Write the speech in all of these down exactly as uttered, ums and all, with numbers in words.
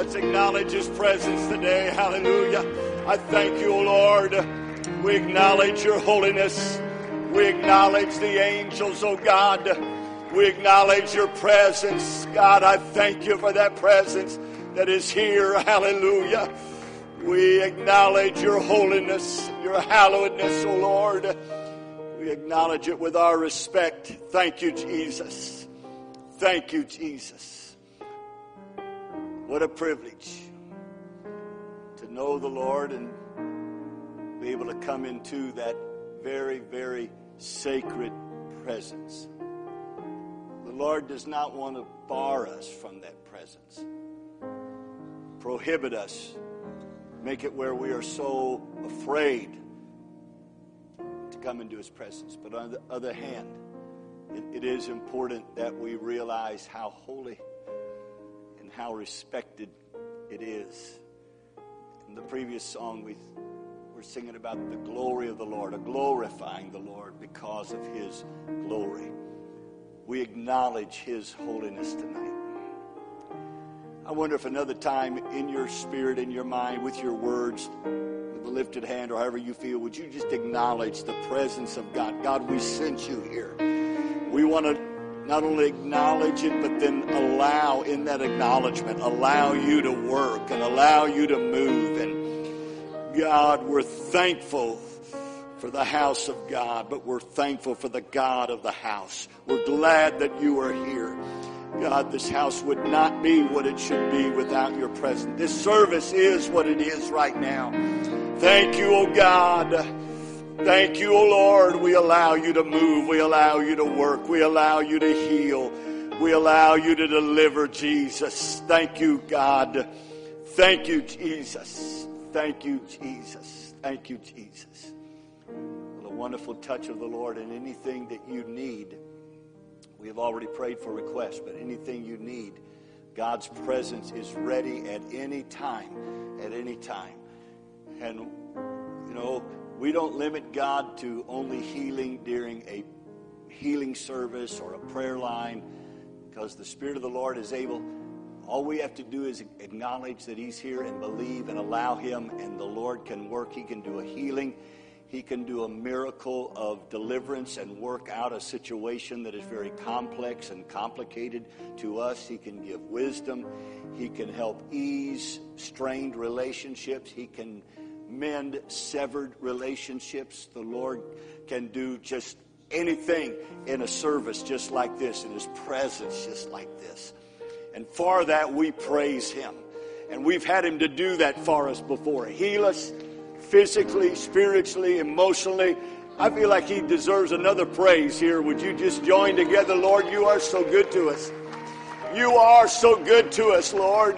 Let's acknowledge His presence today. Hallelujah. I thank you, O Lord. We acknowledge your holiness. We acknowledge the angels, O God. We acknowledge your presence. God, I thank you for that presence that is here. Hallelujah. We acknowledge your holiness, your hallowedness, O Lord. We acknowledge it with our respect. Thank you, Jesus. Thank you, Jesus. What a privilege to know the Lord and be able to come into that very, very sacred presence. The Lord does not want to bar us from that presence, prohibit us, make it where we are so afraid to come into His presence. But on the other hand, it, it is important that we realize how holy and how respected it is. In the previous song, we were singing about the glory of the Lord, or glorifying the Lord because of His glory. We acknowledge His holiness tonight. I wonder if another time in your spirit, in your mind, with your words, with a lifted hand or however you feel, would you just acknowledge the presence of God? God, we sent you here. We want to not only acknowledge it, but then allow in that acknowledgement, allow you to work and allow you to move. And God, we're thankful for the house of God, but we're thankful for the God of the house. We're glad that you are here. God, this house would not be what it should be without your presence. This service is what it is right now. Thank you, oh God. Thank you, oh Lord. We allow you to move. We allow you to work. We allow you to heal. We allow you to deliver, Jesus. Thank you, God. Thank you, Jesus. Thank you, Jesus. Thank you, Jesus. The wonderful touch of the Lord, and anything that you need. We have already prayed for requests, but anything you need, God's presence is ready at any time, at any time. And, you know, we don't limit God to only healing during a healing service or a prayer line, because the Spirit of the Lord is able. All we have to do is acknowledge that He's here and believe and allow Him, and the Lord can work. He can do a healing. He can do a miracle of deliverance and work out a situation that is very complex and complicated to us. He can give wisdom. He can help ease strained relationships. He can mend severed relationships. The Lord can do just anything in a service just like this, in His presence just like this. And for that, we praise Him. And we've had Him to do that for us before. Heal us physically, spiritually, emotionally. I feel like He deserves another praise here. Would you just join together? Lord, you are so good to us. You are so good to us, Lord.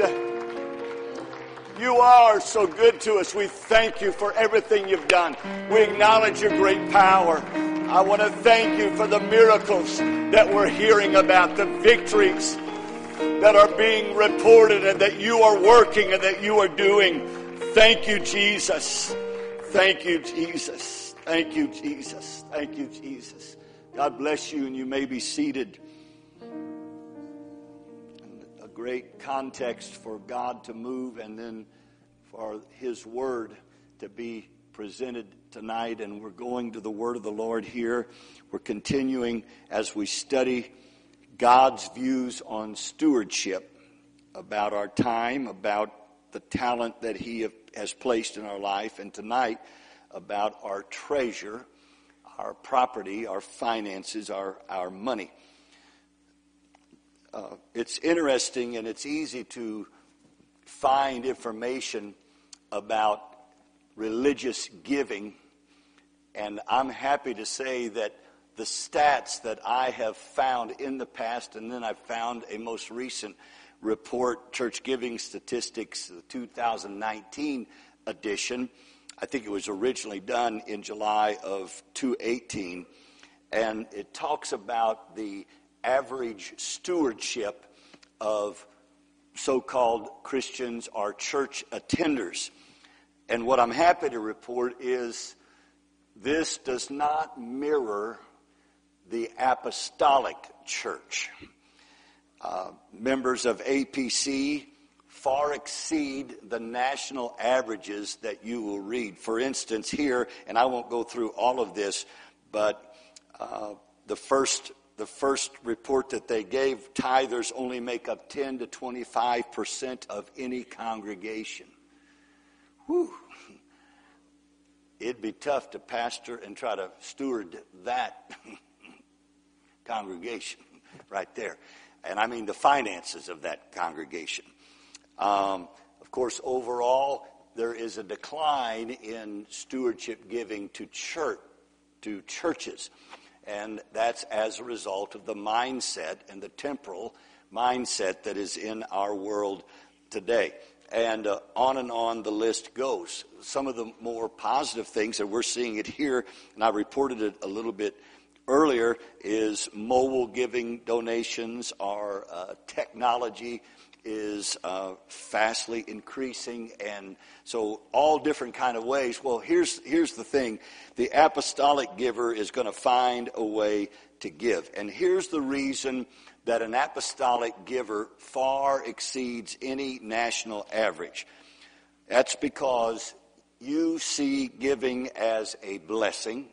You are so good to us. We thank you for everything you've done. We acknowledge your great power. I want to thank you for the miracles that we're hearing about, the victories that are being reported and that you are working and that you are doing. Thank you, Jesus. Thank you, Jesus. Thank you, Jesus. Thank you, Jesus. God bless you, and you may be seated. A great context for God to move and then for His Word to be presented tonight. And we're going to the Word of the Lord here. We're continuing as we study God's views on stewardship, about our time, about the talent that He has placed in our life, and tonight about our treasure, our property, our finances, our, our money. Uh, it's interesting and it's easy to find information about religious giving, and I'm happy to say that the stats that I have found in the past, and then I've found a most recent report, Church Giving Statistics, the two thousand nineteen edition. I think it was originally done in July of two thousand eighteen. And it talks about the average stewardship of so-called Christians or church attenders. And what I'm happy to report is this does not mirror the apostolic church. Uh, members of A P C far exceed the national averages that you will read. For instance, here, and I won't go through all of this, but uh, the first the first report that they gave, tithers only make up ten to twenty-five percent of any congregation. Whew. It'd be tough to pastor and try to steward that congregation right there. And I mean the finances of that congregation. Um, of course, overall, there is a decline in stewardship giving to church, to churches. And that's as a result of the mindset and the temporal mindset that is in our world today. And uh, on and on the list goes. Some of the more positive things, and we're seeing it here, and I reported it a little bit earlier, is mobile giving donations. Our uh, technology is uh, fastly increasing, and so all different kind of ways. Well, here's here's the thing. The apostolic giver is going to find a way to give. And here's the reason that an apostolic giver far exceeds any national average. That's because you see giving as a blessing.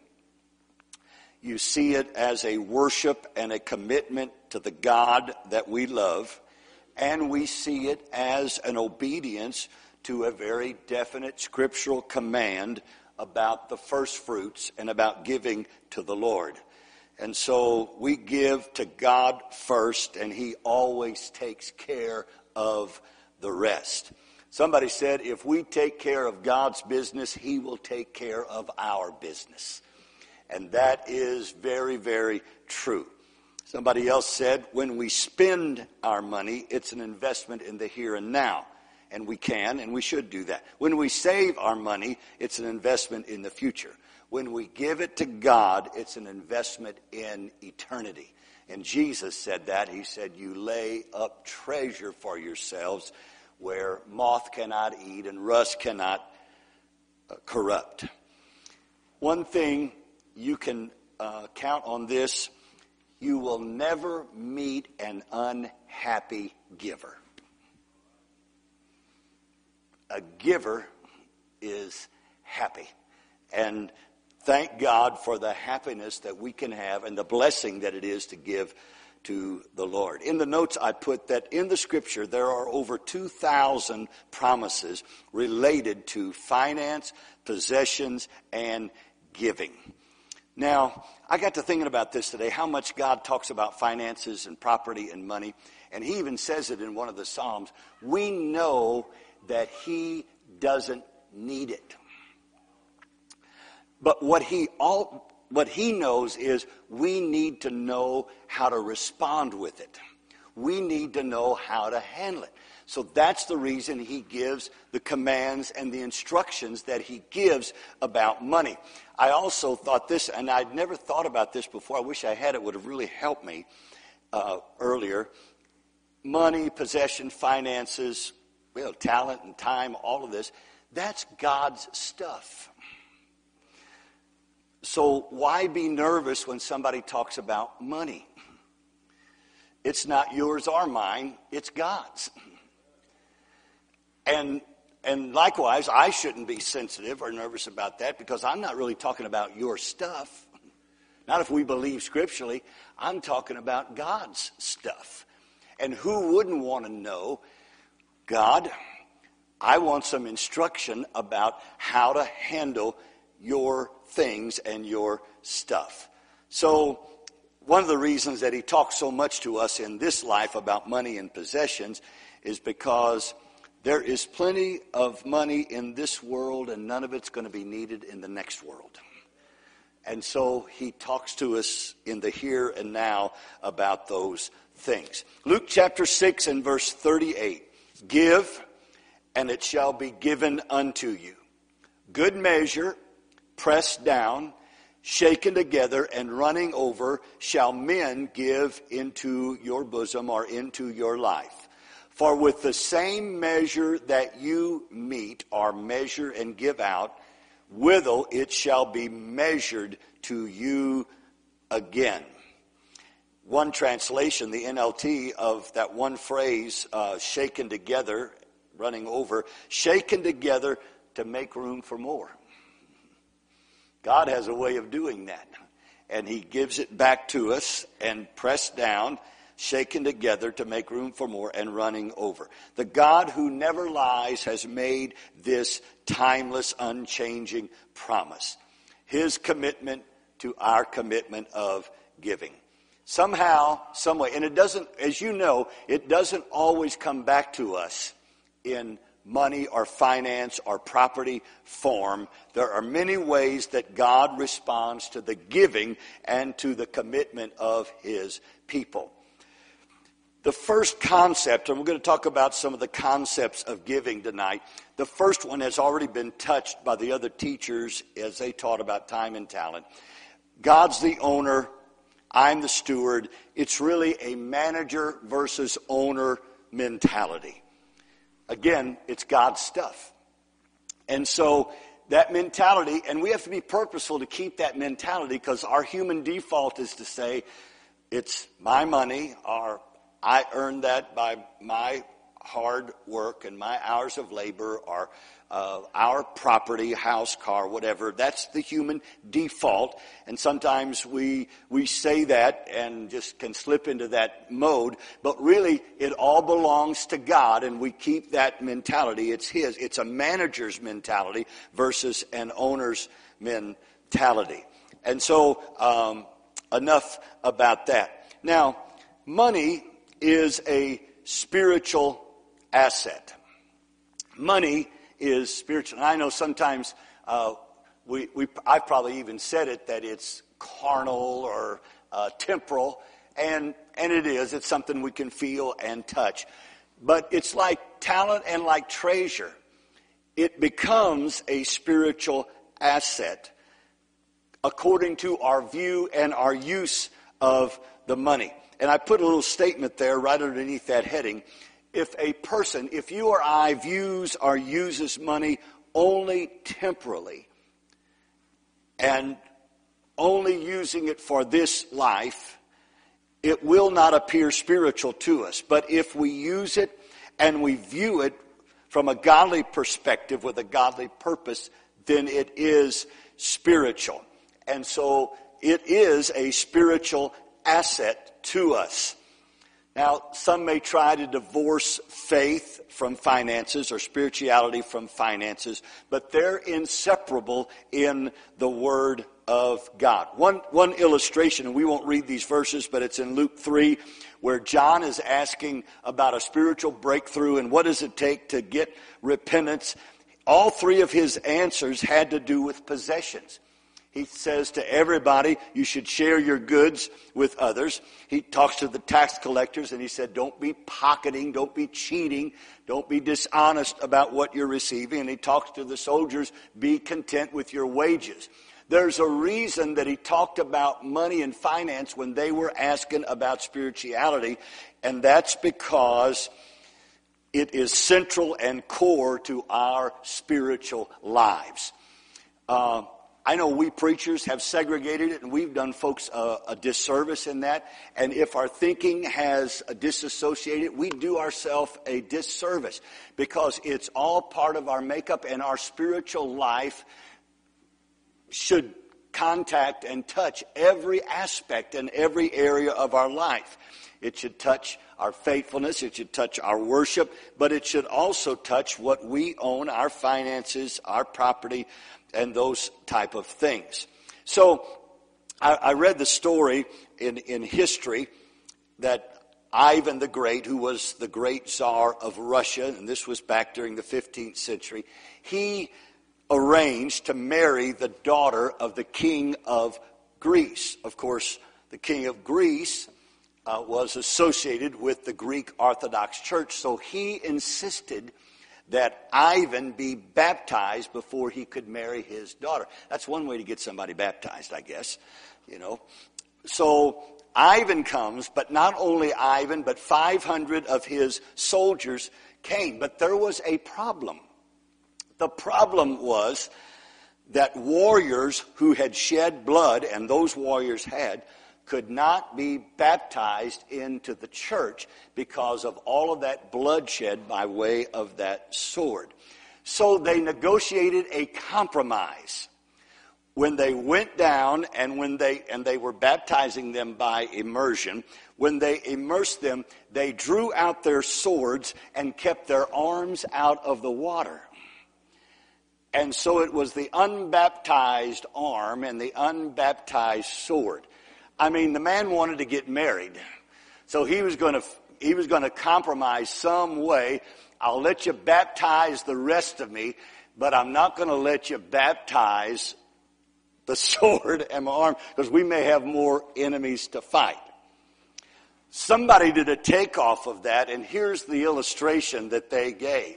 You see it as a worship and a commitment to the God that we love. And we see it as an obedience to a very definite scriptural command about the first fruits and about giving to the Lord. And so we give to God first, and He always takes care of the rest. Somebody said, if we take care of God's business, He will take care of our business. And that is very, very true. Somebody else said, when we spend our money, it's an investment in the here and now. And we can and we should do that. When we save our money, it's an investment in the future. When we give it to God, it's an investment in eternity. And Jesus said that. He said, you lay up treasure for yourselves where moth cannot eat and rust cannot uh, corrupt. One thing you can uh, count on this: you will never meet an unhappy giver. A giver is happy. And thank God for the happiness that we can have and the blessing that it is to give to the Lord. In the notes I put that in the scripture there are over two thousand promises related to finance, possessions, and giving. Now, I got to thinking about this today, how much God talks about finances and property and money. And He even says it in one of the Psalms. We know that He doesn't need it. But what he all what he knows is we need to know how to respond with it. We need to know how to handle it. So that's the reason He gives the commands and the instructions that He gives about money. I also thought this, and I'd never thought about this before. I wish I had. It would have really helped me uh, earlier. Money, possession, finances, well, talent and time, all of this, that's God's stuff. So why be nervous when somebody talks about money? It's not yours or mine, it's God's. And and likewise, I shouldn't be sensitive or nervous about that, because I'm not really talking about your stuff. Not if we believe scripturally. I'm talking about God's stuff. And who wouldn't want to know, God, I want some instruction about how to handle your things and your stuff. So one of the reasons that He talks so much to us in this life about money and possessions is because there is plenty of money in this world, and none of it's going to be needed in the next world. And so He talks to us in the here and now about those things. Luke chapter six and verse thirty-eight. Give, and it shall be given unto you. Good measure, pressed down, shaken together, and running over, shall men give into your bosom, or into your life. For with the same measure that you meet, or measure and give out, withal it shall be measured to you again. One translation, the N L T, of that one phrase, uh, shaken together, running over, shaken together to make room for more. God has a way of doing that. And he gives it back to us and pressed down, shaken together to make room for more and running over. The God who never lies has made this timeless, unchanging promise. His commitment to our commitment of giving. Somehow, some way, and it doesn't, as you know, it doesn't always come back to us in money or finance or property form. There are many ways that God responds to the giving and to the commitment of his people. The first concept, and we're going to talk about some of the concepts of giving tonight. The first one has already been touched by the other teachers as they taught about time and talent. God's the owner. I'm the steward. It's really a manager versus owner mentality. Again, it's God's stuff. And so that mentality, and we have to be purposeful to keep that mentality, because our human default is to say, it's my money, or I earned that by my hard work and my hours of labor, or uh, our property, house, car, whatever. That's the human default. And sometimes we we say that and just can slip into that mode. But really, it all belongs to God, and we keep that mentality. It's his. It's a manager's mentality versus an owner's mentality. And so, um, enough about that. Now, money is a spiritual asset. Money is spiritual. And I know sometimes uh, we, we, I've probably even said it, that it's carnal or uh, temporal, and and it is. It's something we can feel and touch. But it's like talent and like treasure. It becomes a spiritual asset according to our view and our use of the money. And I put a little statement there right underneath that heading. If a person, if you or I views or uses money only temporally and only using it for this life, it will not appear spiritual to us. But if we use it and we view it from a godly perspective with a godly purpose, then it is spiritual. And so it is a spiritual asset to us. Now, some may try to divorce faith from finances or spirituality from finances, but they're inseparable in the Word of God. One, one illustration, and we won't read these verses, but it's in Luke three, where John is asking about a spiritual breakthrough and what does it take to get repentance. All three of his answers had to do with possessions. He says to everybody, you should share your goods with others. He talks to the tax collectors and he said, don't be pocketing, don't be cheating, don't be dishonest about what you're receiving. And he talks to the soldiers, be content with your wages. There's a reason that he talked about money and finance when they were asking about spirituality, and that's because it is central and core to our spiritual lives. Uh, I know we preachers have segregated it, and we've done folks a, a disservice in that. And if our thinking has disassociated, we do ourselves a disservice, because it's all part of our makeup, and our spiritual life should contact and touch every aspect and every area of our life. It should touch our faithfulness, it should touch our worship, but it should also touch what we own, our finances, our property, and those type of things. So I, I read the story in, in history that Ivan the Great, who was the great Tsar of Russia, and this was back during the fifteenth century, he arranged to marry the daughter of the king of Greece. Of course, the king of Greece uh, was associated with the Greek Orthodox Church, so he insisted that Ivan be baptized before he could marry his daughter. That's one way to get somebody baptized, I guess, you know. So Ivan comes, but not only Ivan, but five hundred of his soldiers came. But there was a problem. The problem was that warriors who had shed blood, and those warriors had, could not be baptized into the church because of all of that bloodshed by way of that sword. So they negotiated a compromise. When they went down and when they and they were baptizing them by immersion, when they immersed them, they drew out their swords and kept their arms out of the water. And so it was the unbaptized arm and the unbaptized sword. I mean, the man wanted to get married, so he was going to he was going to compromise some way. I'll let you baptize the rest of me, but I'm not going to let you baptize the sword and my arm, because we may have more enemies to fight. Somebody did a takeoff of that, and here's the illustration that they gave.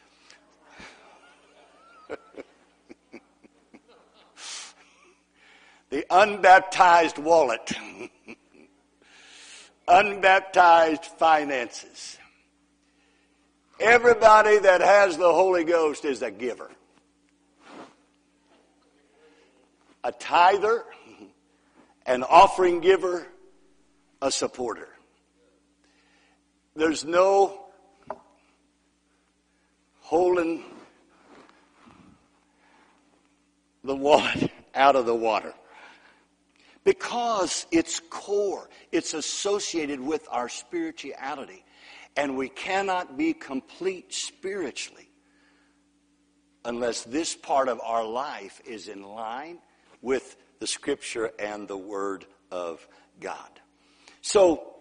The unbaptized wallet. Unbaptized finances. Everybody that has the Holy Ghost is a giver. A tither, an offering giver, a supporter. There's no holding the wallet out of the water. Because it's core. It's associated with our spirituality. And we cannot be complete spiritually unless this part of our life is in line with the Scripture and the Word of God. So,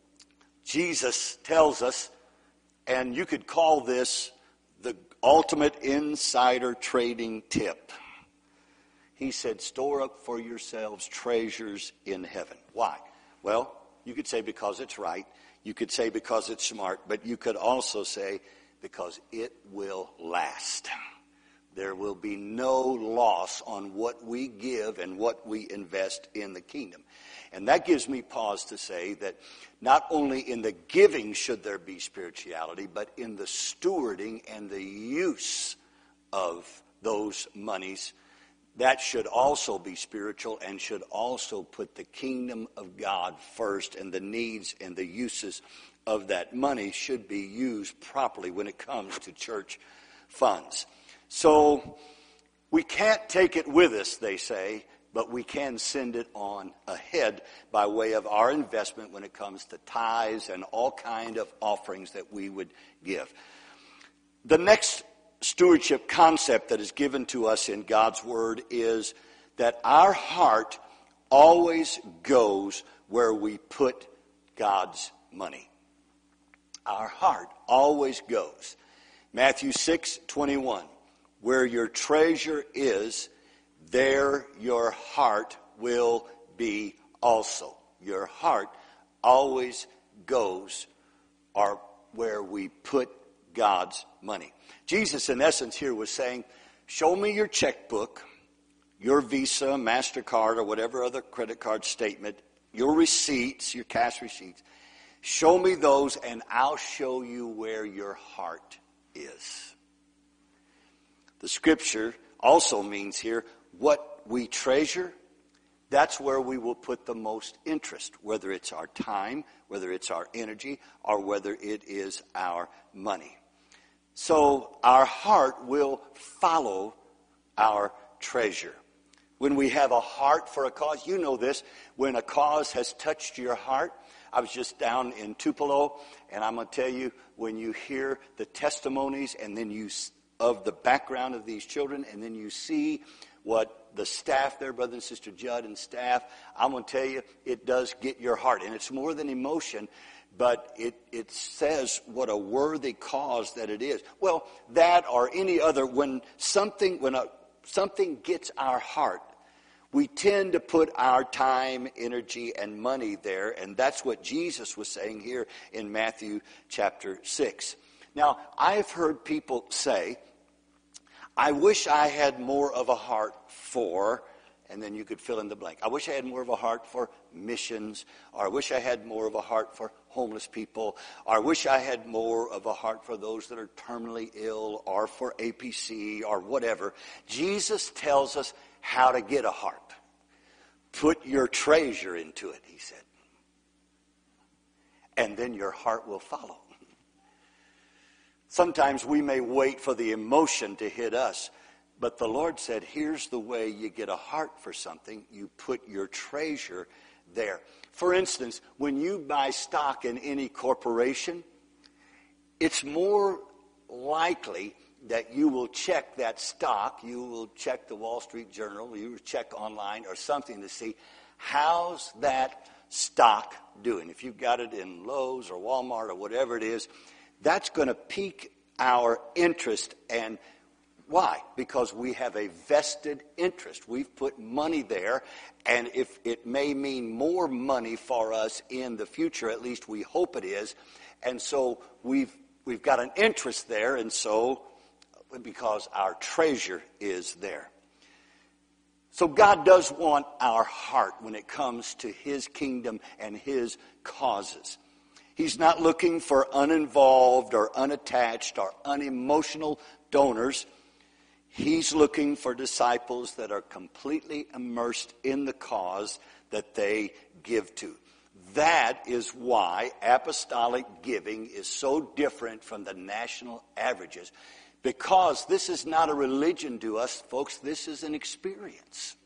Jesus tells us, and you could call this the ultimate insider trading tip. He said, store up for yourselves treasures in heaven. Why? Well, you could say because it's right. You could say because it's smart. But you could also say because it will last. There will be no loss on what we give and what we invest in the kingdom. And that gives me pause to say that not only in the giving should there be spirituality, but in the stewarding and the use of those monies, that should also be spiritual and should also put the kingdom of God first, and the needs and the uses of that money should be used properly when it comes to church funds. So we can't take it with us, they say, but we can send it on ahead by way of our investment when it comes to tithes and all kind of offerings that we would give. The next stewardship concept that is given to us in God's Word is that our heart always goes where we put God's money. Our heart always goes. Matthew six twenty-one. Where your treasure is, there your heart will be also. Your heart always goes or where we put God's money. Jesus, in essence, here was saying, show me your checkbook, your Visa, MasterCard, or whatever other credit card statement, your receipts, your cash receipts. Show me those, and I'll show you where your heart is. The Scripture also means here, what we treasure, that's where we will put the most interest, whether it's our time, whether it's our energy, or whether it is our money. So our heart will follow our treasure. When we have a heart for a cause, you know this, when a cause has touched your heart. I was just down in Tupelo, and I'm going to tell you, when you hear the testimonies and then you of the background of these children, and then you see what the staff there, Brother and Sister Judd and staff, I'm going to tell you, it does get your heart. And it's more than emotion, but it, it says what a worthy cause that it is. Well, that or any other, when something, when a, something gets our heart, we tend to put our time, energy, and money there, and that's what Jesus was saying here in Matthew chapter six. Now, I've heard people say, I wish I had more of a heart for, and then you could fill in the blank. I wish I had more of a heart for missions, or I wish I had more of a heart for homeless people, or I wish I had more of a heart for those that are terminally ill, or for A P C, or whatever. Jesus tells us how to get a heart. Put your treasure into it, he said. And then your heart will follow. Sometimes we may wait for the emotion to hit us. But the Lord said, here's the way you get a heart for something. You put your treasure there. For instance, when you buy stock in any corporation, it's more likely that you will check that stock. You will check the Wall Street Journal. You will check online or something to see how's that stock doing. If you've got it in Lowe's or Walmart or whatever it is, that's going to pique our interest. And why? Because we have a vested interest. We've put money there, and if it may mean more money for us in the future, at least we hope it is, and so we've we've got an interest there, and so because our treasure is there. So God does want our heart when it comes to his kingdom and his causes. He's not looking for uninvolved or unattached or unemotional donors. He's looking for disciples that are completely immersed in the cause that they give to. That is why apostolic giving is so different from the national averages. Because this is not a religion to us, folks. This is an experience.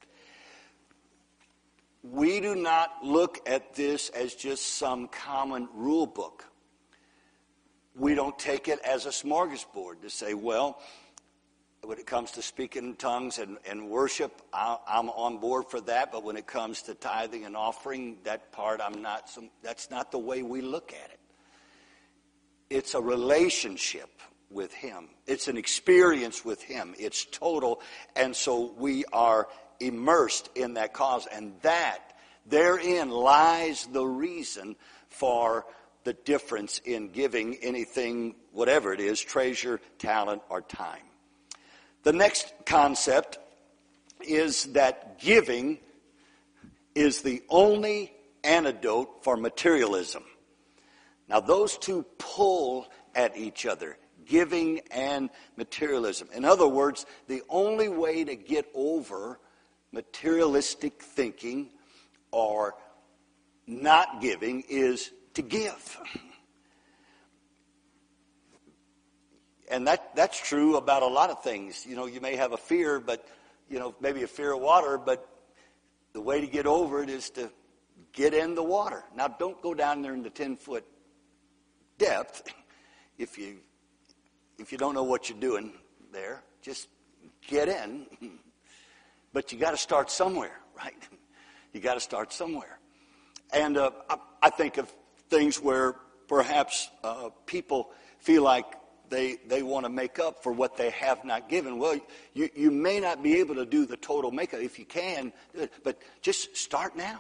We do not look at this as just some common rule book. We don't take it as a smorgasbord to say, well, when it comes to speaking in tongues and, and worship, I, I'm on board for that. But when it comes to tithing and offering, that part, I'm not. Some, that's not the way we look at it. It's a relationship with him. It's an experience with him. It's total. And so we are immersed in that cause. And that, therein lies the reason for the difference in giving anything, whatever it is, treasure, talent, or time. The next concept is that giving is the only antidote for materialism. Now, those two pull at each other, giving and materialism. In other words, the only way to get over materialistic thinking or not giving is to give. And that that's true about a lot of things. You know, you may have a fear, but, you know, maybe a fear of water, but the way to get over it is to get in the water. Now, don't go down there in the ten-foot depth if you if you don't know what you're doing there. Just get in. But you got to start somewhere, right? You got to start somewhere. And uh, I, I think of things where perhaps uh, people feel like They they want to make up for what they have not given. Well, you, you may not be able to do the total makeup. If you can, do it. But just start now.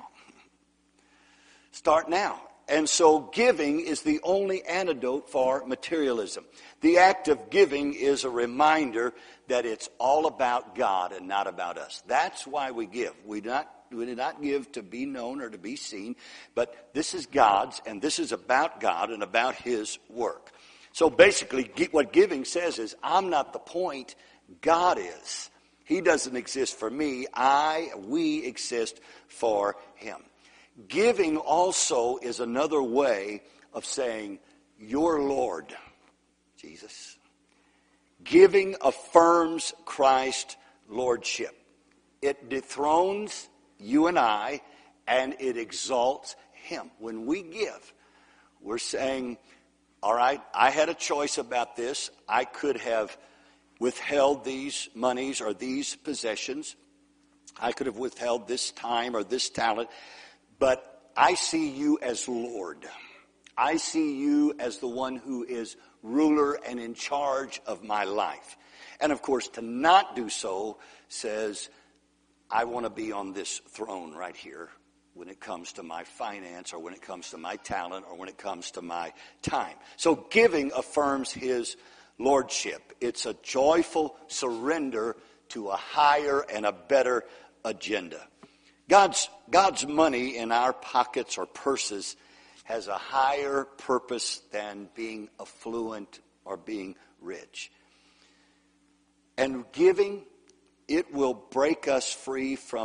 Start now. And so giving is the only antidote for materialism. The act of giving is a reminder that it's all about God and not about us. That's why we give. We do not, we do not give to be known or to be seen, but this is God's, and this is about God and about his work. So basically, what giving says is, I'm not the point, God is. He doesn't exist for me. I, we exist for him. Giving also is another way of saying, your Lord, Jesus. Giving affirms Christ's lordship. It dethrones you and I, and it exalts him. When we give, we're saying, all right, I had a choice about this. I could have withheld these monies or these possessions. I could have withheld this time or this talent. But I see you as Lord. I see you as the one who is ruler and in charge of my life. And of course, to not do so says, I want to be on this throne right here when it comes to my finance or when it comes to my talent or when it comes to my time. So giving affirms his lordship. It's a joyful surrender to a higher and a better agenda. God's, God's money in our pockets or purses has a higher purpose than being affluent or being rich. And giving, it will break us free from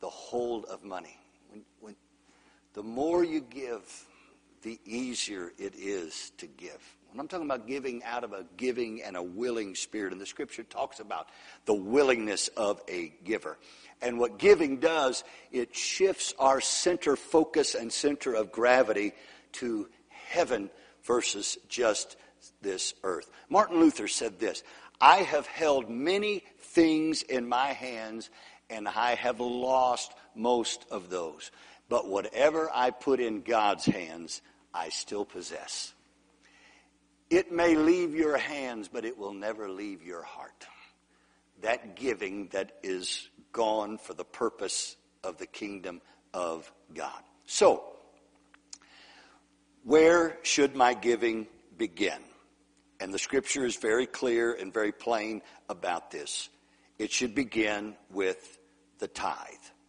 the hold of money. When, when, the more you give, the easier it is to give. When I'm talking about giving out of a giving and a willing spirit, and the scripture talks about the willingness of a giver. And what giving does, it shifts our center focus and center of gravity to heaven versus just this earth. Martin Luther said this, I have held many things in my hands, and I have lost most of those. But whatever I put in God's hands, I still possess. It may leave your hands, but it will never leave your heart. That giving that is gone for the purpose of the kingdom of God. So, where should my giving begin? And the scripture is very clear and very plain about this. It should begin with the tithe.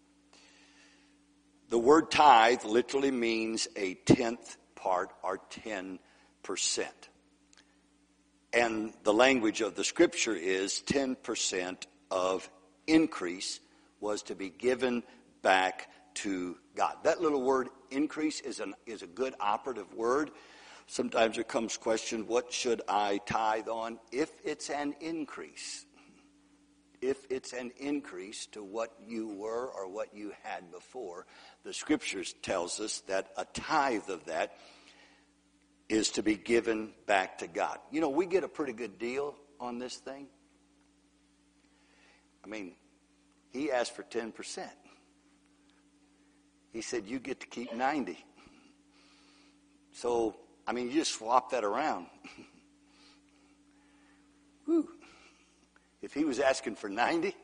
The word tithe literally means a tenth part or ten percent. And the language of the scripture is ten percent of increase was to be given back to God. That little word increase is an is a good operative word. Sometimes there comes question, what should I tithe on? If it's an increase, if it's an increase to what you were or what you had before, the scriptures tells us that a tithe of that is to be given back to God. You know, we get a pretty good deal on this thing. I mean, he asked for ten percent. He said, you get to keep ninety. So, I mean, you just swap that around. Whew. If he was asking for ninety,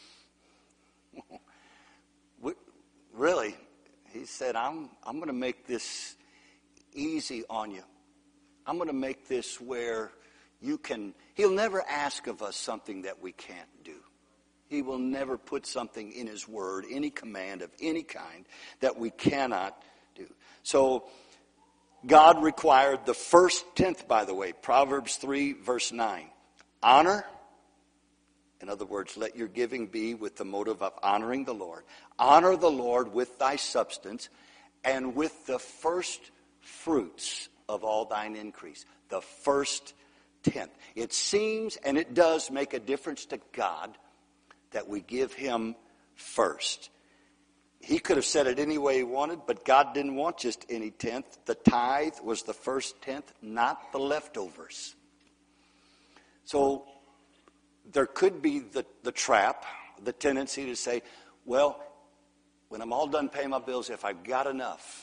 really, he said, I'm, I'm going to make this easy on you. I'm going to make this where you can, he'll never ask of us something that we can't do. He will never put something in his word, any command of any kind, that we cannot do. So God required the first tenth, by the way, Proverbs three, verse nine. Honor, in other words, let your giving be with the motive of honoring the Lord. Honor the Lord with thy substance and with the first fruits of all thine increase. The first tenth. It seems, and it does make a difference to God, that we give him first. He could have said it any way he wanted, but God didn't want just any tenth. The tithe was the first tenth, not the leftovers. So there could be the, the trap, the tendency to say, well, when I'm all done paying my bills, if I've got enough,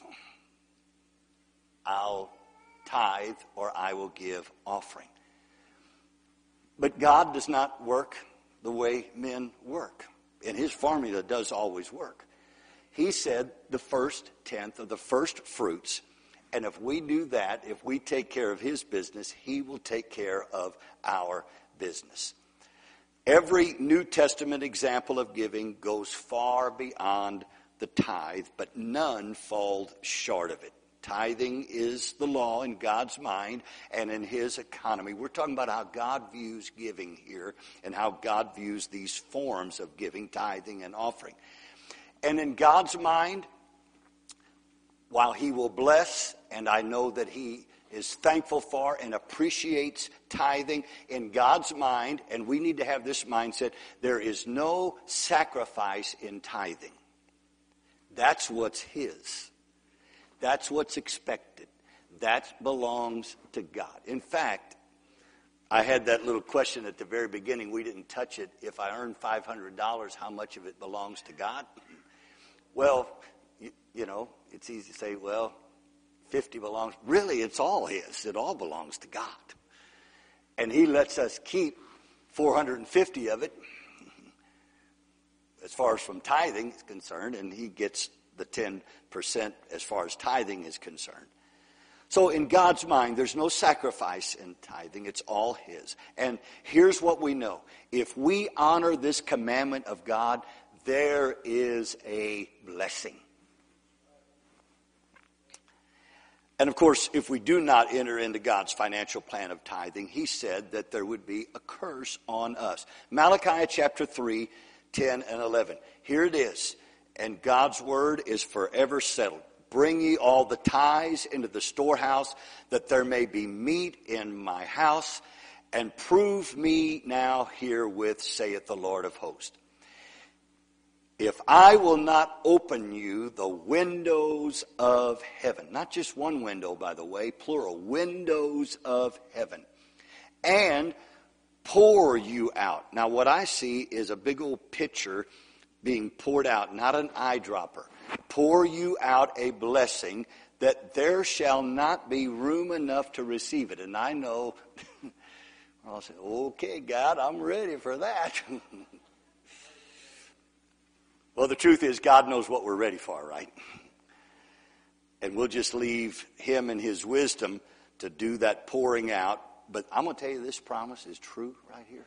I'll tithe or I will give offering. But God does not work the way men work. And his formula does always work. He said the first tenth of the first fruits. And if we do that, if we take care of his business, he will take care of our business. Every New Testament example of giving goes far beyond the tithe, but none fall short of it. Tithing is the law in God's mind and in his economy. We're talking about how God views giving here and how God views these forms of giving, tithing and offering. And in God's mind, while he will bless, and I know that he is thankful for and appreciates tithing, in God's mind, and we need to have this mindset, there is no sacrifice in tithing. That's what's his. That's what's expected. That belongs to God. In fact, I had that little question at the very beginning. We didn't touch it. If I earn five hundred dollars, how much of it belongs to God? Well, you, you know, it's easy to say, well, fifty belongs. Really, it's all his. It all belongs to God. And he lets us keep four hundred fifty of it, as far as from tithing is concerned, and he gets the ten percent as far as tithing is concerned. So in God's mind, there's no sacrifice in tithing. It's all his. And here's what we know. If we honor this commandment of God, there is a blessing. And of course, if we do not enter into God's financial plan of tithing, he said that there would be a curse on us. Malachi chapter three, ten and eleven. Here it is. and God's word is forever settled. Bring ye all the tithes into the storehouse, that there may be meat in my house, and prove me now herewith, saith the Lord of hosts. If I will not open you the windows of heaven, not just one window, by the way, plural, windows of heaven, and pour you out. Now, what I see is a big old pitcher being poured out, not an eyedropper. Pour you out a blessing that there shall not be room enough to receive it. And I know, I'll say, okay, God, I'm ready for that. Well, the truth is, God knows what we're ready for, right? And we'll just leave him and his wisdom to do that pouring out. But I'm going to tell you, this promise is true right here.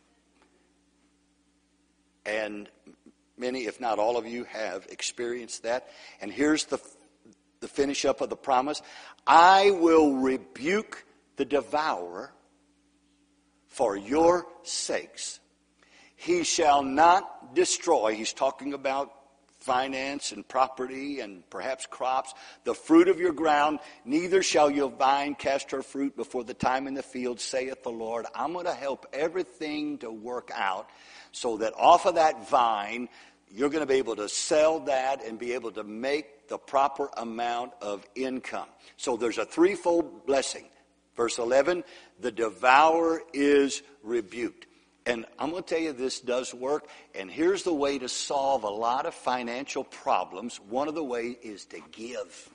And many, if not all of you, have experienced that. And here's the, the finish up of the promise. I will rebuke the devourer for your sakes. He shall not destroy. He's talking about finance and property and perhaps crops. The fruit of your ground, neither shall your vine cast her fruit before the time in the field, saith the Lord. I'm going to help everything to work out so that off of that vine, you're going to be able to sell that and be able to make the proper amount of income. So there's a threefold blessing. Verse eleven, the devourer is rebuked. And I'm going to tell you, this does work. And here's the way to solve a lot of financial problems. One of the ways is to give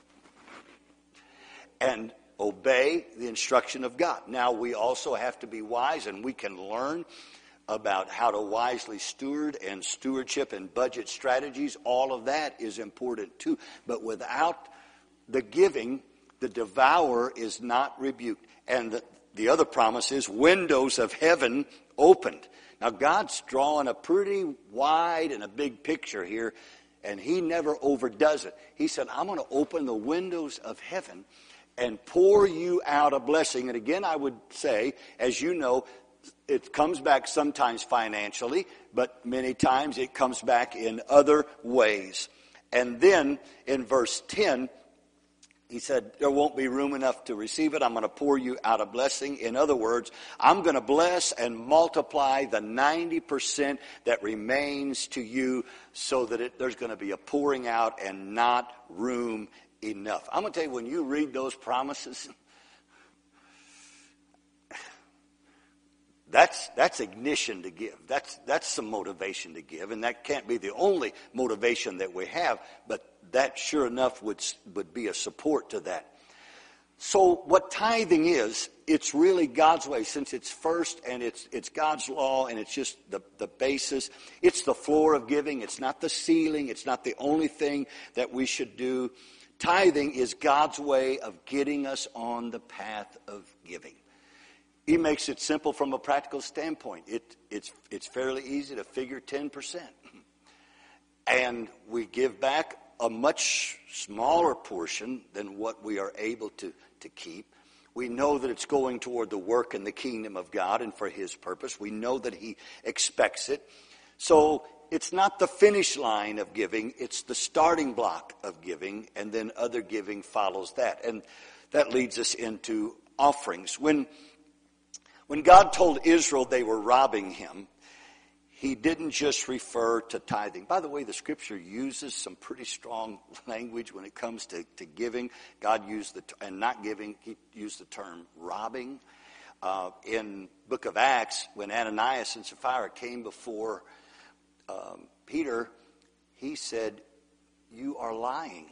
and obey the instruction of God. Now, we also have to be wise, and we can learn about how to wisely steward and stewardship and budget strategies. All of that is important too. But without the giving, the devourer is not rebuked. And the, the other promise is windows of heaven opened. Now, God's drawing a pretty wide and a big picture here, and he never overdoes it. He said, I'm going to open the windows of heaven and pour you out a blessing. And again, I would say, as you know, it comes back sometimes financially, but many times it comes back in other ways. And then in verse ten, he said, there won't be room enough to receive it. I'm going to pour you out a blessing. In other words, I'm going to bless and multiply the ninety percent that remains to you so that it, there's going to be a pouring out and not room enough. I'm going to tell you, when you read those promises, That's that's ignition to give. That's that's some motivation to give, and that can't be the only motivation that we have, but that sure enough would would be a support to that. So what tithing is, it's really God's way, since it's first and it's it's God's law and it's just the, the basis. It's the floor of giving. It's not the ceiling. It's not the only thing that we should do. Tithing is God's way of getting us on the path of giving. He makes it simple from a practical standpoint. It, it's, it's fairly easy to figure ten percent. And we give back a much smaller portion than what we are able to, to keep. We know that it's going toward the work in the kingdom of God and for his purpose. We know that he expects it. So it's not the finish line of giving. It's the starting block of giving, and then other giving follows that. And that leads us into offerings. When When God told Israel they were robbing him, he didn't just refer to tithing. By the way, the scripture uses some pretty strong language when it comes to, to giving. God used the, and not giving, he used the term robbing. Uh, in book of Acts, when Ananias and Sapphira came before um, Peter, he said, you are lying.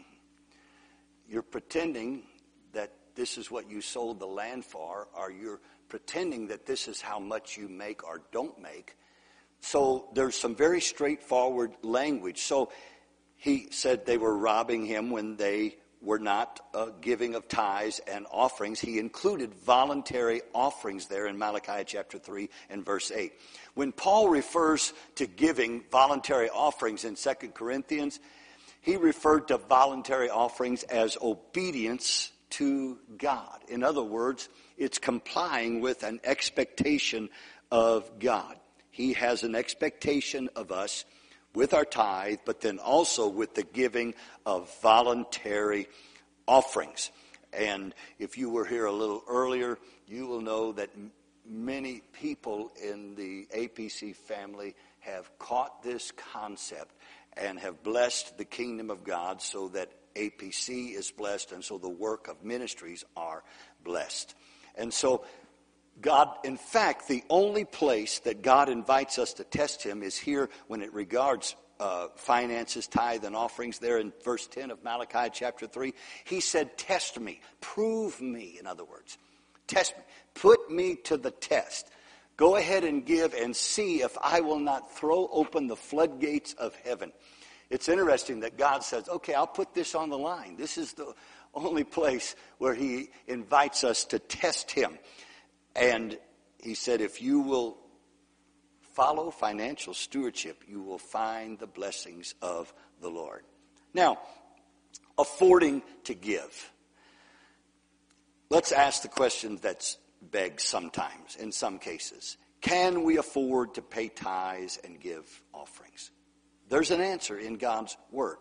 You're pretending that this is what you sold the land for, or you're pretending that this is how much you make or don't make. So there's some very straightforward language. So he said they were robbing him when they were not uh, giving of tithes and offerings. He included voluntary offerings there in Malachi chapter three and verse eight. When Paul refers to giving voluntary offerings in Second Corinthians, he referred to voluntary offerings as obedience to God. In other words, it's complying with an expectation of God. He has an expectation of us with our tithe, but then also with the giving of voluntary offerings. And if you were here a little earlier, you will know that many people in the A P C family have caught this concept and have blessed the kingdom of God so that A P C is blessed, and so the work of ministries are blessed. And so God, in fact, the only place that God invites us to test him is here when it regards uh, finances, tithe, and offerings. There in verse ten of Malachi chapter three, he said, test me, prove me, in other words. Test me, put me to the test. Go ahead and give and see if I will not throw open the floodgates of heaven. It's interesting that God says, okay, I'll put this on the line. This is the only place where he invites us to test him. And he said, if you will follow financial stewardship, you will find the blessings of the Lord. Now, affording to give. Let's ask the question that's begged sometimes, in some cases. Can we afford to pay tithes and give offerings? There's an answer in God's word.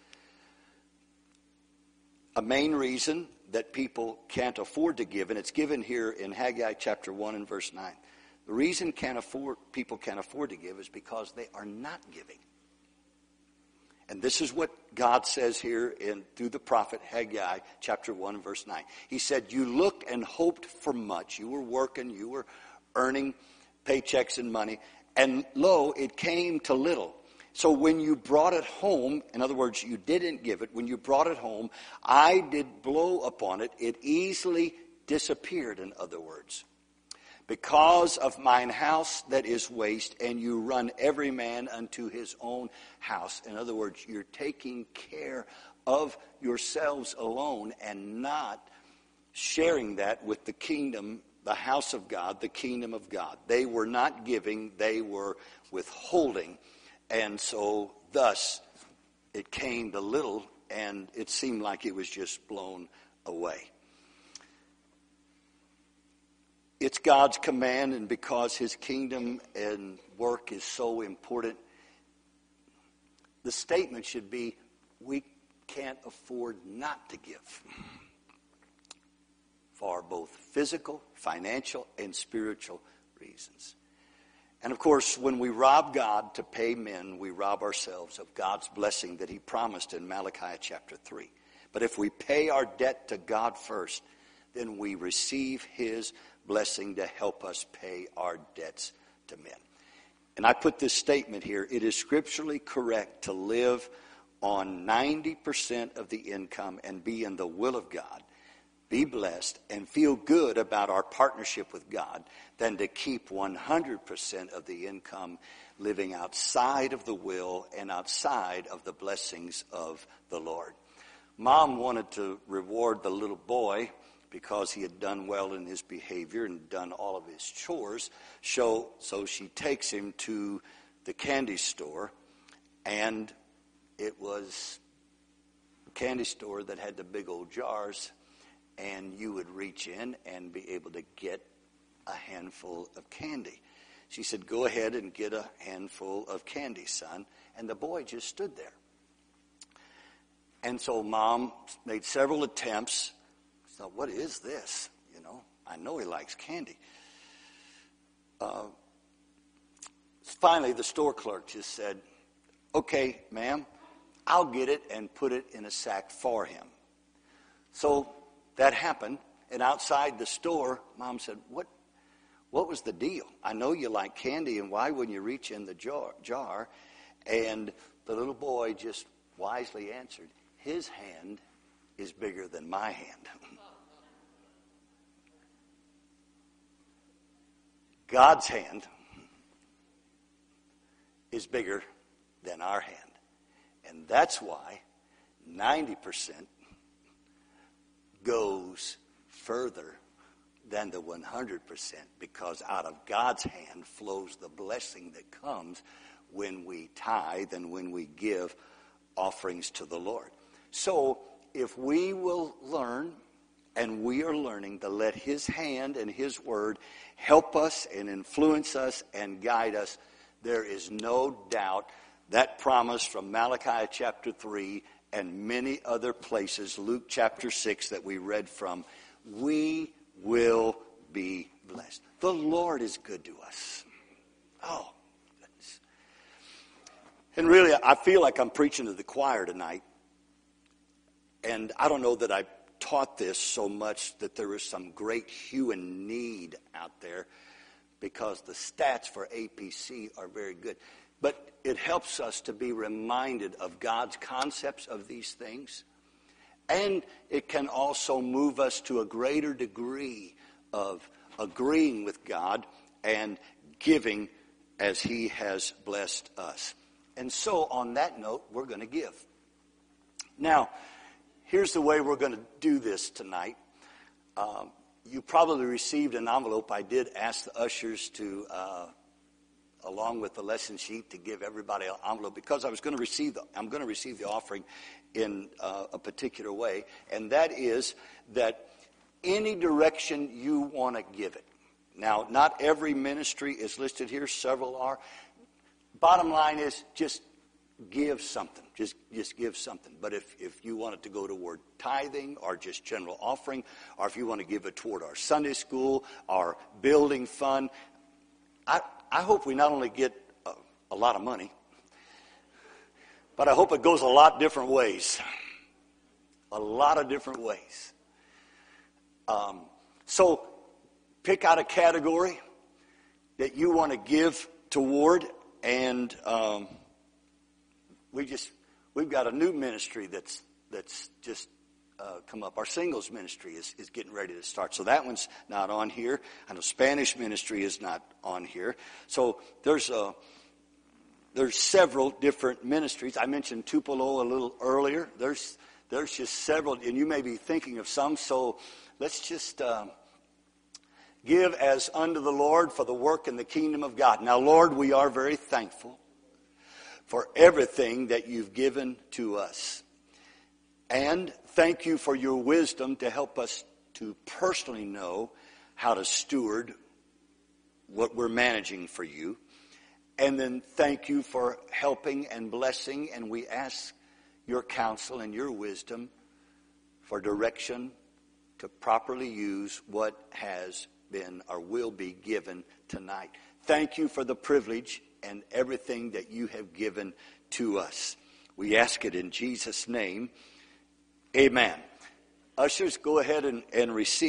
A main reason that people can't afford to give, and it's given here in Haggai chapter one and verse nine. The reason can't afford, people can't afford to give is because they are not giving. And this is what God says here in through the prophet Haggai chapter one and verse nine. He said, you looked and hoped for much. You were working, you were earning paychecks and money, and lo, it came to little. So when you brought it home, in other words, you didn't give it, when you brought it home, I did blow upon it. It easily disappeared, in other words. Because of mine house that is waste, and you run every man unto his own house. In other words, you're taking care of yourselves alone and not sharing that with the kingdom, the house of God, the kingdom of God. They were not giving, they were withholding. And so, thus, it came to little, and it seemed like it was just blown away. It's God's command, and because his kingdom and work is so important, the statement should be, we can't afford not to give. For both physical, financial, and spiritual reasons. And of course, when we rob God to pay men, we rob ourselves of God's blessing that he promised in Malachi chapter three. But if we pay our debt to God first, then we receive his blessing to help us pay our debts to men. And I put this statement here, it is scripturally correct to live on ninety percent of the income and be in the will of God, be blessed, and feel good about our partnership with God than to keep one hundred percent of the income living outside of the will and outside of the blessings of the Lord. Mom wanted to reward the little boy because he had done well in his behavior and done all of his chores. So, so she takes him to the candy store, and it was a candy store that had the big old jars, and you would reach in and be able to get a handful of candy. She said, go ahead and get a handful of candy, son. And the boy just stood there. And so Mom made several attempts. She thought, what is this? You know, I know he likes candy. Uh, finally, the store clerk just said, okay, ma'am, I'll get it and put it in a sack for him. So that happened, and outside the store, Mom said, what what was the deal? I know you like candy, and why wouldn't you reach in the jar? jar? And the little boy just wisely answered, his hand is bigger than my hand. God's hand is bigger than our hand. And that's why ninety percent goes further than the one hundred percent, because out of God's hand flows the blessing that comes when we tithe and when we give offerings to the Lord. So if we will learn, and we are learning to let his hand and his word help us and influence us and guide us, there is no doubt that promise from Malachi chapter three and many other places, Luke chapter six that we read from, we will be blessed. The Lord is good to us. Oh, goodness. And really, I feel like I'm preaching to the choir tonight. And I don't know that I taught this so much that there is some great hue and need out there, because the stats for A P C are very good. But it helps us to be reminded of God's concepts of these things. And it can also move us to a greater degree of agreeing with God and giving as He has blessed us. And so on that note, we're going to give. Now, here's the way we're going to do this tonight. Um, you probably received an envelope. I did ask the ushers to, uh, along with the lesson sheet, to give everybody an envelope, because I was going to receive the, I'm going to receive the offering in uh, a particular way, and that is that any direction you want to give it. Now, not every ministry is listed here. Several are. Bottom line is just give something. Just just give something. But if, if you want it to go toward tithing or just general offering, or if you want to give it toward our Sunday school, our building fund, I, I hope we not only get a, a lot of money, but I hope it goes a lot different ways. A lot of different ways. Um, so pick out a category that you want to give toward, and um, we just we've got a new ministry that's that's just uh, come up. Our singles ministry is, is getting ready to start, so that one's not on here. I know Spanish ministry is not on here. So there's a there's several different ministries. I mentioned Tupelo a little earlier. There's there's just several, and you may be thinking of some. So let's just uh, give as unto the Lord for the work in the kingdom of God. Now, Lord, we are very thankful for everything that you've given to us. And thank you for your wisdom to help us to personally know how to steward what we're managing for you. And then thank you for helping and blessing. And we ask your counsel and your wisdom for direction to properly use what has been or will be given tonight. Thank you for the privilege and everything that you have given to us. We ask it in Jesus' name. Amen. Ushers, go ahead and, and receive.